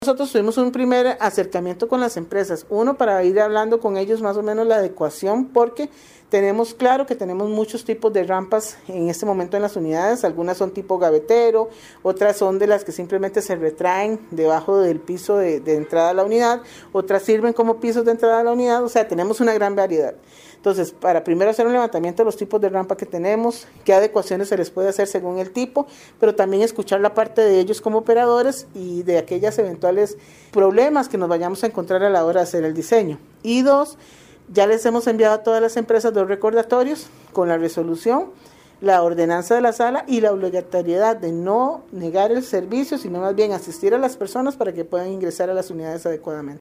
Nosotros tuvimos un primer acercamiento con las empresas, uno para ir hablando con ellos más o menos la adecuación, porque tenemos claro que tenemos muchos tipos de rampas en este momento en las unidades, algunas son tipo gavetero, otras son de las que simplemente se retraen debajo del piso de entrada a la unidad, otras sirven como pisos de entrada a la unidad, o sea, tenemos una gran variedad. Entonces, para primero hacer un levantamiento de los tipos de rampa que tenemos, qué adecuaciones se les puede hacer según el tipo, pero también escuchar la parte de ellos como operadores y de aquellas eventuales problemas que nos vayamos a encontrar a la hora de hacer el diseño. Y dos, ya les hemos enviado a todas las empresas 2 recordatorios con la resolución, la ordenanza de la sala y la obligatoriedad de no negar el servicio, sino más bien asistir a las personas para que puedan ingresar a las unidades adecuadamente.